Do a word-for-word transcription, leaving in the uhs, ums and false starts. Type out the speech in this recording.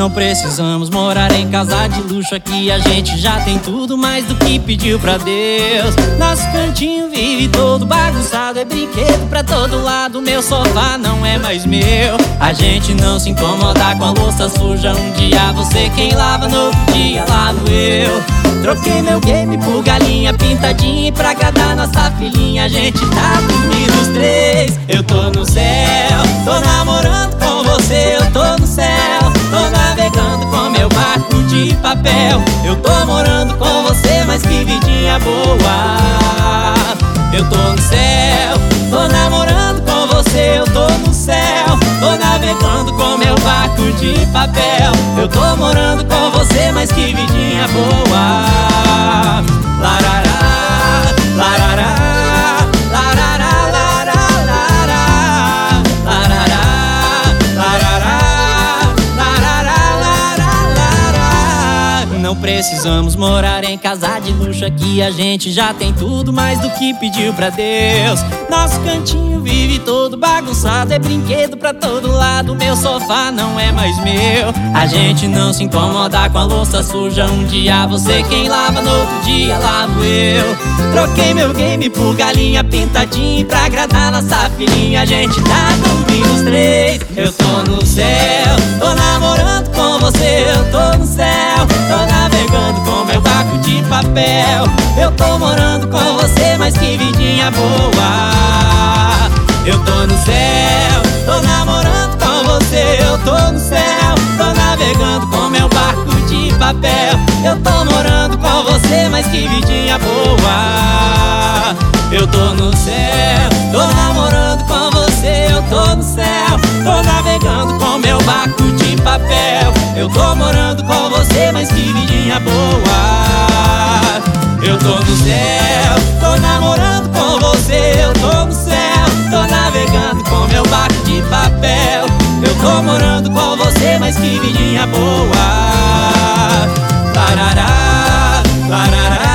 Não precisamos morar em casa de luxo, aqui a gente já tem tudo mais do que pediu pra Deus. Nosso cantinho vive todo bagunçado, é brinquedo pra todo lado, meu sofá não é mais meu. A gente não se incomoda com a louça suja, um dia você quem lava, no outro dia lavo eu. Troquei meu game por galinha pintadinha, e pra agradar nossa filhinha a gente tá dormindo os três. Eu tô no céu, tô namorando com você, eu tô no céu, tô navegando com meu barco de papel. Eu tô morando com você, mas que vidinha boa. Eu tô no céu, tô namorando com você, eu tô no céu, tô navegando com meu barco de papel. Eu tô morando com você, mas que vidinha boa. Larará, larará, larará, larará, larará, larará, larará, larará. Não precisamos morar em casa de luxo, aqui a gente já tem tudo mais do que pediu pra Deus. Nosso cantinho vive todo bagunçado, é brinquedo pra todo lado, meu sofá não é mais meu. A gente não se incomoda com a louça suja, um dia você quem lava, no outro dia lavo eu. Troquei meu game por galinha pintadinha, e pra agradar nossa filhinha a gente tá dormindo os três. Eu tô no céu, tô namorando com você, eu tô no céu, tô navegando com meu barco de papel. Eu tô morando com você, mas que vidinha boa. Eu tô no céu, tô namorando com você, eu tô no céu, tô navegando com meu barco de papel. Eu tô morando com você, mas que vidinha boa. Eu tô no céu, tô namorando com você, eu tô no céu, tô navegando com meu barco de papel. Eu tô morando com você, mas que vidinha boa. Eu tô no céu, tô namorando com você, eu tô no céu, tô navegando com meu barco de papel. Eu tô morando com você, mas que vidinha boa. Larará, larará.